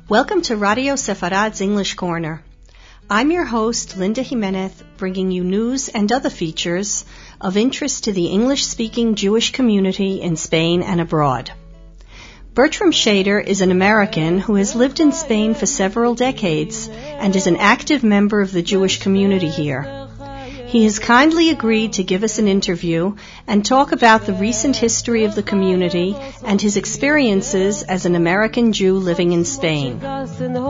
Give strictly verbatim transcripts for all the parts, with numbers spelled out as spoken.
Welcome to Radio Sefarad's English Corner. I'm your host, Linda Jimenez, bringing you news and other features of interest to the English-speaking Jewish community in Spain and abroad. Bertram Shader is an American who has lived in Spain for several decades and is an active member of the Jewish community here. He has kindly agreed to give us an interview and talk about the recent history of the community and his experiences as an American Jew living in Spain. Well,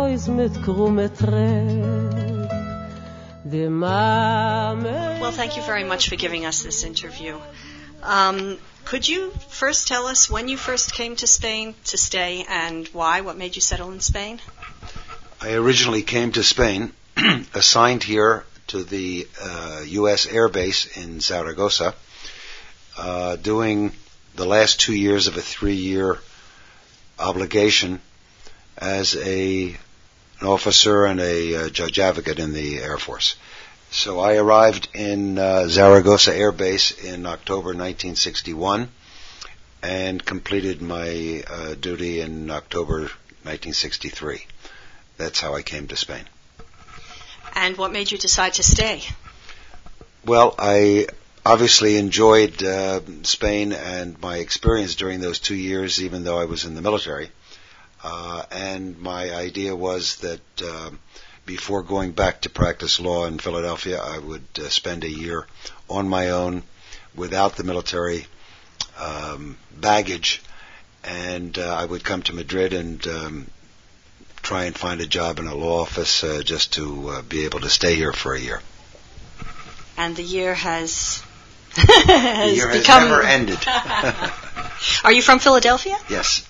thank you very much for giving us this interview. Um, could you first tell us when you first came to Spain to stay and why? What made you settle in Spain? I originally came to Spain, assigned here to the uh, U S Air Base in Zaragoza, uh, doing the last two years of a three-year obligation as a an officer and a uh, judge advocate in the Air Force. So I arrived in uh, Zaragoza Air Base in October nineteen sixty-one and completed my uh, duty in October nineteen sixty-three. That's how I came to Spain. And what made you decide to stay? Well, I obviously enjoyed uh, Spain and my experience during those two years, even though I was in the military. Uh, and my idea was that uh, before going back to practice law in Philadelphia, I would uh, spend a year on my own without the military um, baggage, and uh, I would come to Madrid and um, try and find a job in a law office uh, just to uh, be able to stay here for a year. And the year has, has the year become... has never ended. Are you from Philadelphia? Yes.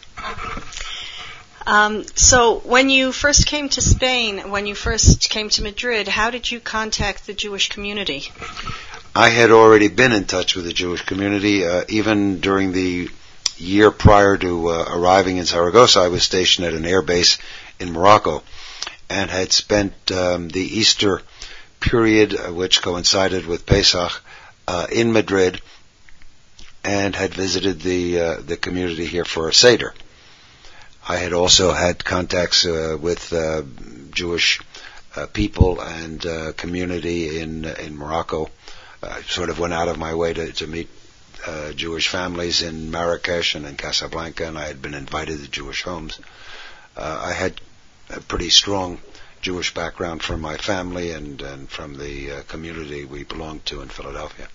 Um, so when you first came to Spain, when you first came to Madrid, how did you contact the Jewish community? I had already been in touch with the Jewish community. Uh, even during the year prior to uh, arriving in Zaragoza, I was stationed at an air base in Morocco and had spent um, the Easter period, uh, which coincided with Pesach, uh, in Madrid, and had visited the uh, the community here for a Seder. I had also had contacts uh, with uh, Jewish uh, people and uh, community in in Morocco. I sort of went out of my way to, to meet uh, Jewish families in Marrakesh and in Casablanca, and I had been invited to Jewish homes. Uh, I had a pretty strong Jewish background from my family and, and from the uh, community we belonged to in Philadelphia.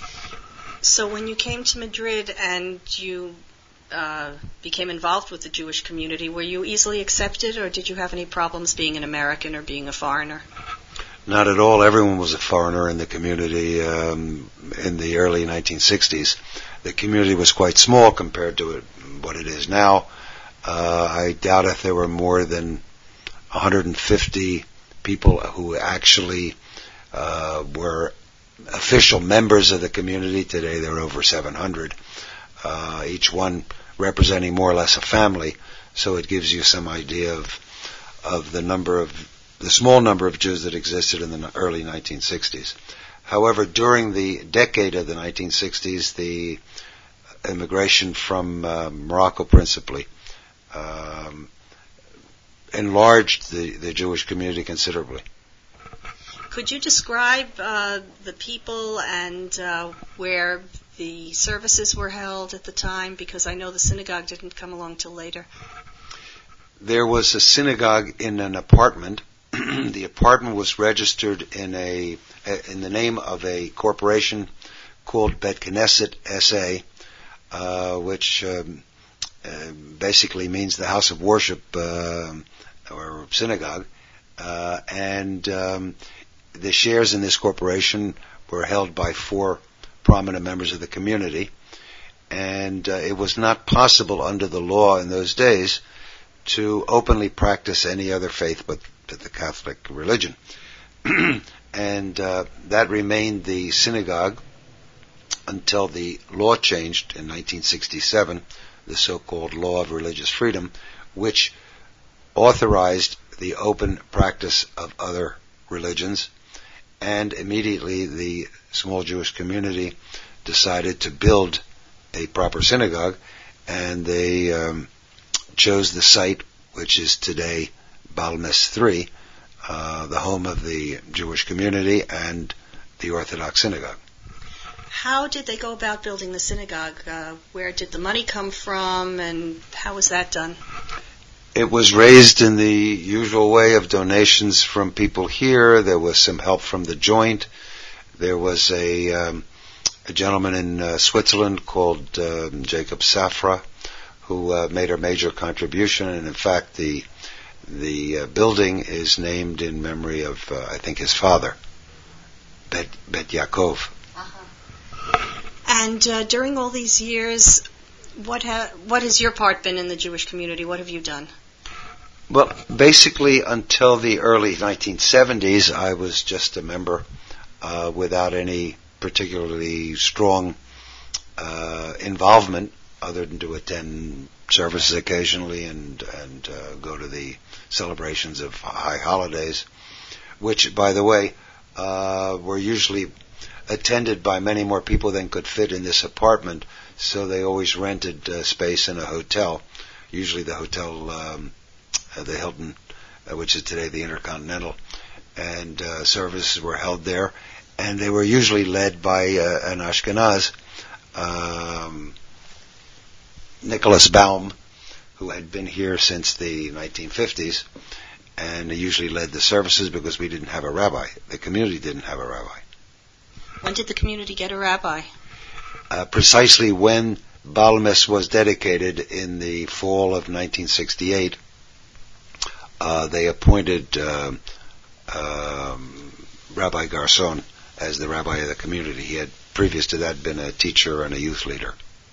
So when you came to Madrid and you uh, became involved with the Jewish community, were you easily accepted, or did you have any problems being an American or being a foreigner? Not at all. Everyone was a foreigner in the community um, in the early nineteen sixties. The community was quite small compared to it, what it is now. Uh, I doubt if there were more than one hundred fifty people who actually uh, were official members of the community. Today there are over seven hundred, uh, each one representing more or less a family. So it gives you some idea of of the number of the small number of Jews that existed in the early nineteen sixties. However, during the decade of the nineteen sixties, the immigration from uh, Morocco principally um, enlarged the, the Jewish community considerably. Could you describe uh, the people and uh, where the services were held at the time? Because I know the synagogue didn't come along till later. There was a synagogue in an apartment. The apartment was registered in a in the name of a corporation called Bet Knesset S A, uh, which um, uh, basically means the house of worship uh, or synagogue. Uh, and um, the shares in this corporation were held by four prominent members of the community. And uh, it was not possible under the law in those days to openly practice any other faith but the Catholic religion. And uh, that remained the synagogue until the law changed in nineteen sixty-seven, the so-called Law of Religious Freedom, which authorized the open practice of other religions. And immediately the small Jewish community decided to build a proper synagogue, and they um, chose the site which is today Balmes three, uh, the home of the Jewish community and the Orthodox synagogue. How did they go about building the synagogue? Uh, where did the money come from, and how was that done? It was raised in the usual way of donations from people here. There was some help from the Joint. There was a, um, a gentleman in uh, Switzerland called uh, Jacob Safra, who uh, made a major contribution, and in fact the the uh, building is named in memory of, uh, I think, his father, Bet, Bet Yaakov. Uh-huh. And uh, during all these years, what ha- what has your part been in the Jewish community? What have you done? Well, basically until the early nineteen seventies, I was just a member uh, without any particularly strong uh, involvement, other than to attend services occasionally and and uh, go to the celebrations of high holidays, which, by the way, uh, were usually attended by many more people than could fit in this apartment, so they always rented uh, space in a hotel, usually the hotel, um, uh, the Hilton, uh, which is today the Intercontinental, and uh, services were held there, and they were usually led by uh, an Ashkenaz, um, Nicholas Baum, who had been here since the nineteen fifties, and he usually led the services because we didn't have a rabbi. The community didn't have a rabbi. When did the community get a rabbi? Uh, precisely when Balmes was dedicated in the fall of nineteen sixty-eight, uh, they appointed uh, um, Rabbi Garson as the rabbi of the community. He had, previous to that, been a teacher and a youth leader.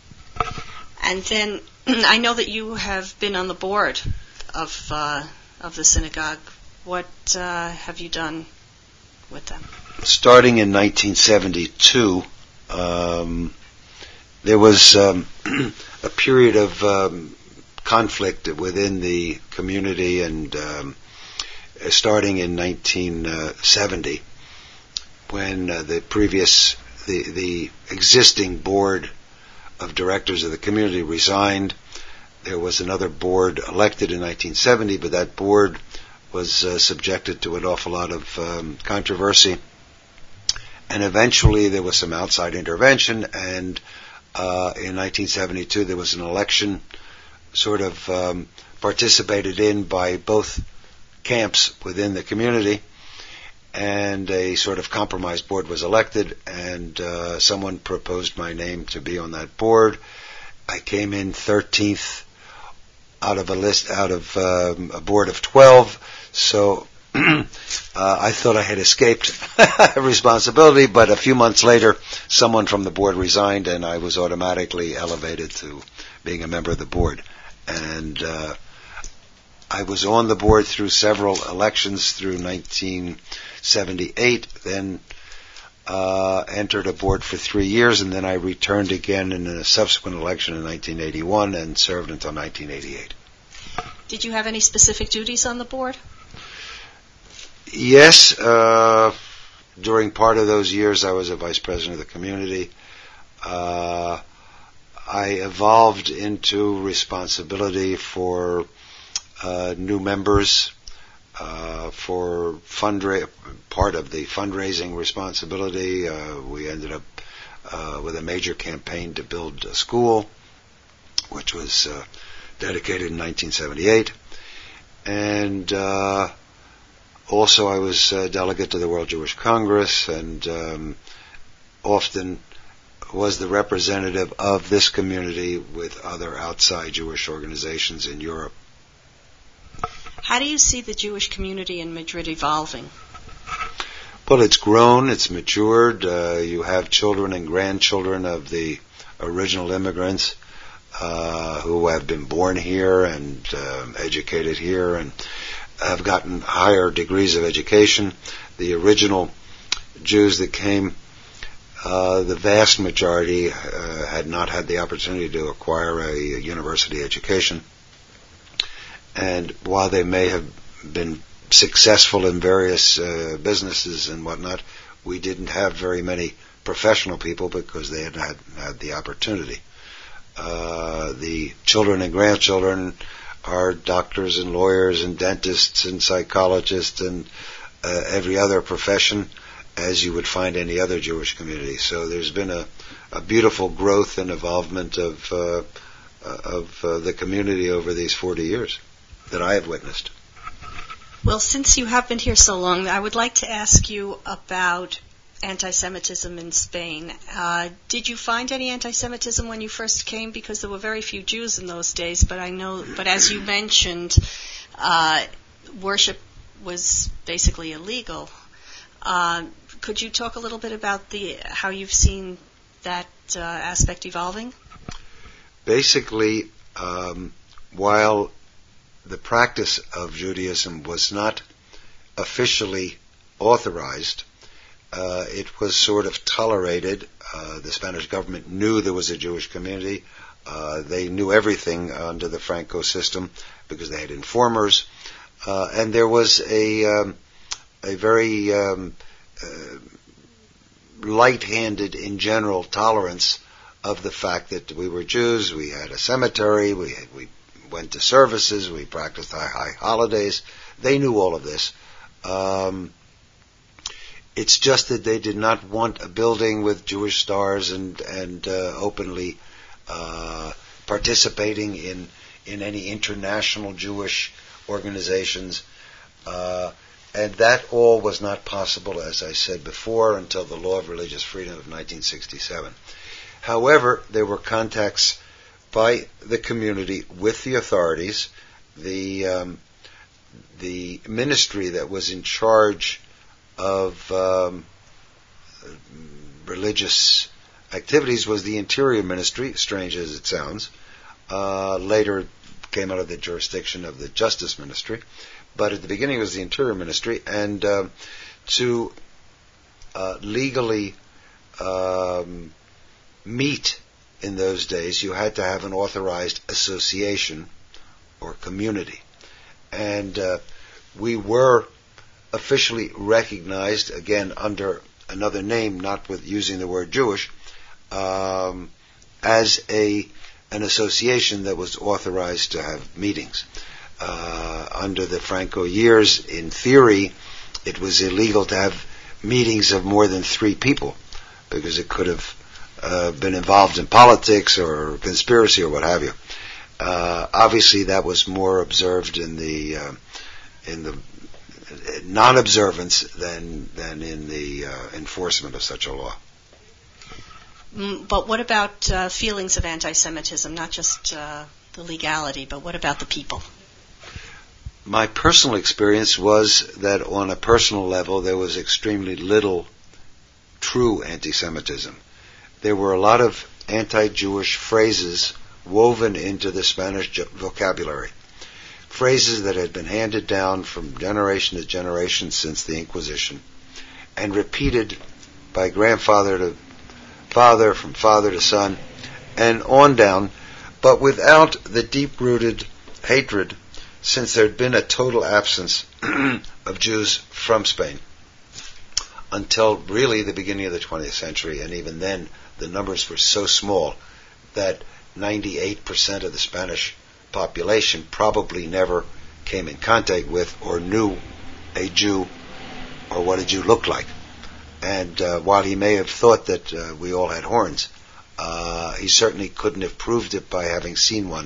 And then I know that you have been on the board of uh, of the synagogue. What uh, have you done with them? Starting in nineteen seventy-two, um, there was um, a period of um, conflict within the community, and um, starting in nineteen seventy, when uh, the previous, the, the existing board of directors of the community resigned. There was another board elected in nineteen seventy, but that board was uh, subjected to an awful lot of um, controversy. And eventually there was some outside intervention, and uh, in nineteen seventy-two there was an election sort of um, participated in by both camps within the community, and a sort of compromise board was elected, and uh, someone proposed my name to be on that board. I came in thirteenth out of a list, out of um, a board of twelve, so uh, I thought I had escaped responsibility, but a few months later, someone from the board resigned, and I was automatically elevated to being a member of the board. And uh, I was on the board through several elections through nineteen seventy-eight, then uh, entered a board for three years, and then I returned again in a subsequent election in nineteen eighty-one and served until nineteen eighty-eight. Did you have any specific duties on the board? Yes. Uh, during part of those years, I was a vice president of the community. Uh, I evolved into responsibility for uh, new members, uh, for fundra- part of the fundraising responsibility. Uh, we ended up uh, with a major campaign to build a school, which was uh, dedicated in nineteen seventy-eight. And uh, also I was a delegate to the World Jewish Congress, and um, often was the representative of this community with other outside Jewish organizations in Europe. How do you see the Jewish community in Madrid evolving? Well, it's grown, it's matured. Uh, you have children and grandchildren of the original immigrants uh, who have been born here and uh, educated here and have gotten higher degrees of education. The original Jews that came, Uh, the vast majority uh, had not had the opportunity to acquire a, a university education. And while they may have been successful in various uh, businesses and whatnot, we didn't have very many professional people because they had not had the opportunity. Uh, the children and grandchildren are doctors and lawyers and dentists and psychologists and uh, every other profession as you would find any other Jewish community. So there's been a, a beautiful growth and evolvement of uh, of uh, the community over these forty years that I have witnessed. Well, since you have been here so long, I would like to ask you about anti-Semitism in Spain. Uh, did you find any anti-Semitism when you first came? Because there were very few Jews in those days, but I know, but as you mentioned, uh, worship was basically illegal. Uh, could you talk a little bit about the how you've seen that uh, aspect evolving? Basically, um, while the practice of Judaism was not officially authorized, uh, it was sort of tolerated. Uh, the Spanish government knew there was a Jewish community. Uh, they knew everything under the Franco system because they had informers. Uh, and there was a um, a very um, uh, light-handed, in general, tolerance of the fact that we were Jews. We had a cemetery. We had, we went to services. We practiced high, high holidays. They knew all of this. Um, it's just that they did not want a building with Jewish stars and and uh, openly uh, participating in in any international Jewish organizations. Uh, and that all was not possible, as I said before, until the Law of Religious Freedom of nineteen sixty-seven. However, there were contacts by the community with the authorities. The um, the ministry that was in charge of um, religious activities was the Interior Ministry, strange as it sounds. Uh, later came out of the jurisdiction of the Justice Ministry, but at the beginning it was the Interior Ministry, and uh, to uh, legally um, meet in those days, you had to have an authorized association or community. And uh, we were officially recognized, again, under another name, not with using the word Jewish, um, as a an association that was authorized to have meetings. Uh, under the Franco years, in theory, it was illegal to have meetings of more than three people, because it could have uh, been involved in politics or conspiracy or what have you. Uh, obviously, that was more observed in the uh, in the non-observance than than in the uh, enforcement of such a law. But what about uh, feelings of anti-Semitism? Not just uh, the legality, but what about the people? My personal experience was that on a personal level, there was extremely little true anti-Semitism. There were a lot of anti-Jewish phrases woven into the Spanish vocabulary. Phrases that had been handed down from generation to generation since the Inquisition and repeated by grandfather to father, from father to son, and on down, but without the deep-rooted hatred, since there had been a total absence of Jews from Spain until really the beginning of the twentieth century, and even then the numbers were so small that ninety-eight percent of the Spanish population probably never came in contact with or knew a Jew or what a Jew looked like. And uh, while he may have thought that uh, we all had horns, uh, he certainly couldn't have proved it by having seen one.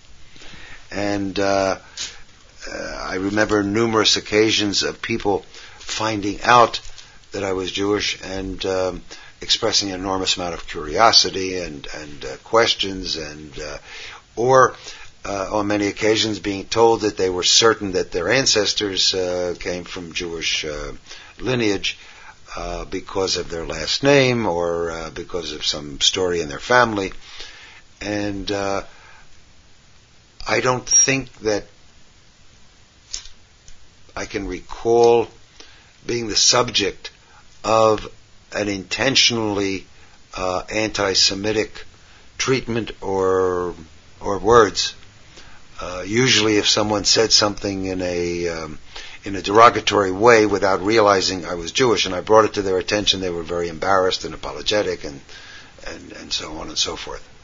And uh, uh, I remember numerous occasions of people finding out that I was Jewish and um, expressing an enormous amount of curiosity and, and uh, questions, and uh, or uh, on many occasions being told that they were certain that their ancestors uh, came from Jewish uh, lineage, Uh, because of their last name or uh, because of some story in their family. And uh, I don't think that I can recall being the subject of an intentionally uh, anti-Semitic treatment or or words. Uh, usually if someone said something in a um, in a derogatory way without realizing I was Jewish and I brought it to their attention, they were very embarrassed and apologetic and and, and so on and so forth.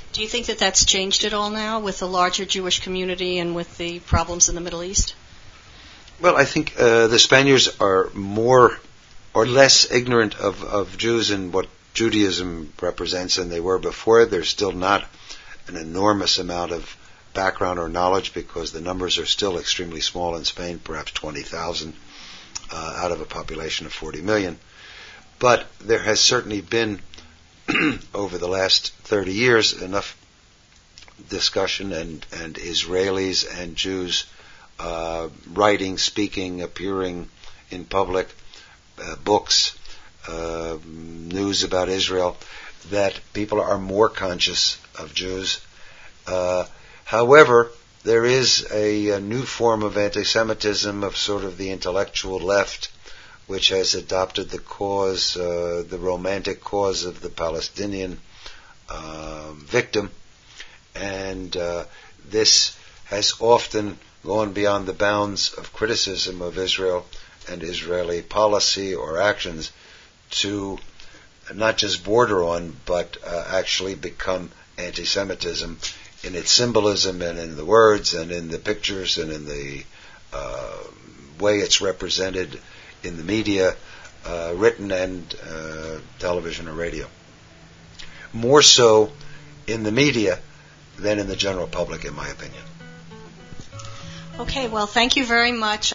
Do you think that that's changed at all now with the larger Jewish community and with the problems in the Middle East? Well, I think uh, the Spaniards are more or less ignorant of, of Jews and what Judaism represents than they were before. There's still not an enormous amount of background or knowledge because the numbers are still extremely small in Spain, perhaps twenty thousand uh, out of a population of forty million. But there has certainly been, over the last thirty years, enough discussion and, and Israelis and Jews uh, writing, speaking, appearing in public, uh, books, uh, news about Israel, that people are more conscious of Jews. Uh, however, there is a, a new form of anti-Semitism of sort of the intellectual left, which has adopted the cause, uh, the romantic cause of the Palestinian uh, victim. And uh, this has often gone beyond the bounds of criticism of Israel and Israeli policy or actions to not just border on, but uh, actually become anti-Semitism in its symbolism and in the words and in the pictures and in the uh, way it's represented in the media, uh, written and uh, television or radio. More so in the media than in the general public, in my opinion. Okay, well, thank you very much.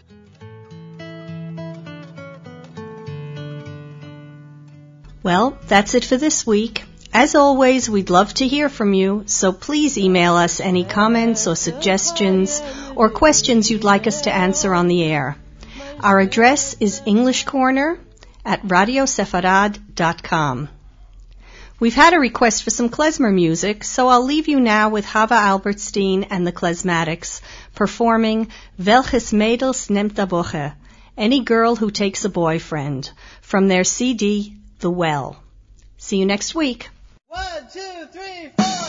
Well, that's it for this week. As always, we'd love to hear from you, so please email us any comments or suggestions or questions you'd like us to answer on the air. Our address is English Corner at radio sefarad dot com. We've had a request for some klezmer music, so I'll leave you now with Hava Albertstein and the Klezmatics performing Welches Mädels nimmt a Boche, Any Girl Who Takes a Boyfriend, from their C D, The Well. See you next week. One, two, three, four.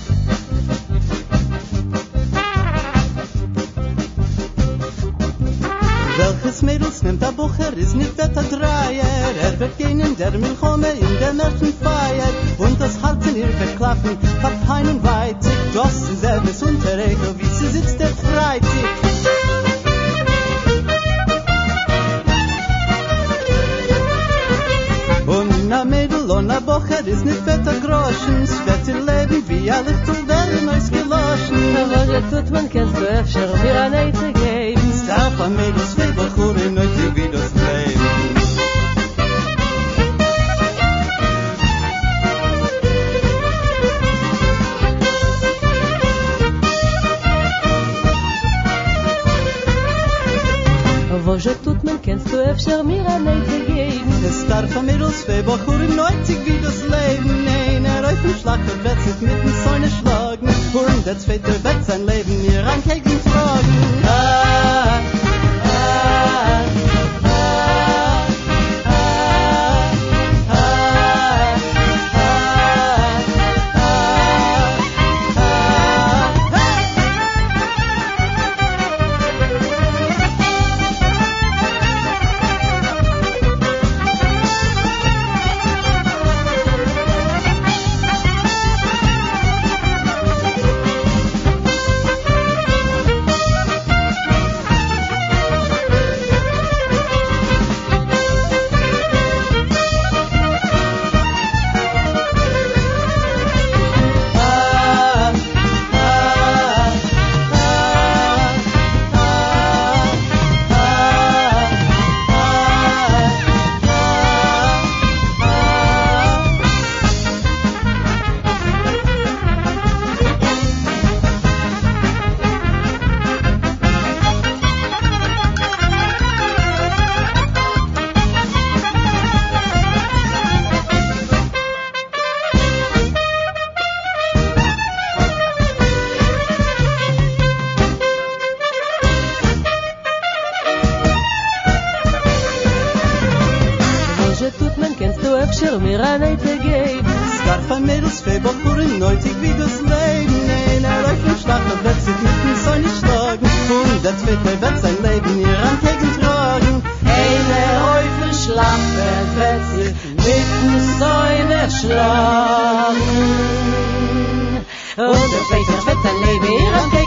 Welches Mädels nimmt a Bucher, ist nicht der Dreier. Er wird gehen in der Milchome, in der Märchenfeier. Und das Hals in ihr verklappen, hat keinen Weitig. Das ist selbes Unterregel, wie sie sitzt der Freitag. Und na Mädel und na Bucher ist nicht fetter Groschen. Es wird ihr Leben wie ein Lichtel, der in euch geloschen. Aber ja tut man, kannst du öfter mir an Eite geben. Darf ein Mädels wie Bachurin heute wie das Leben. Aber ja tut man, kannst du öfter mir an Eite geben. Es darf ein Mädels wie Bachurin heute wie das Leben. Nein, er auf dem Schlag wird sich mit dem Sonne schlagen. Und der Zweite wird sein Leben mir an Kegen fragen. Ah, ah, ah, ah, ah, mir an Eite geben. Es darf ein Mädels für Bachurin nötig wie das Leben. Nein, er auf dem Schlag wird sich mit dem Sonne schlagen. Und der Zweite wird sein Leben ihr an Kegen tragen. Einer auf dem Schlag wird sich mit dem Sonne schlagen. leben hier an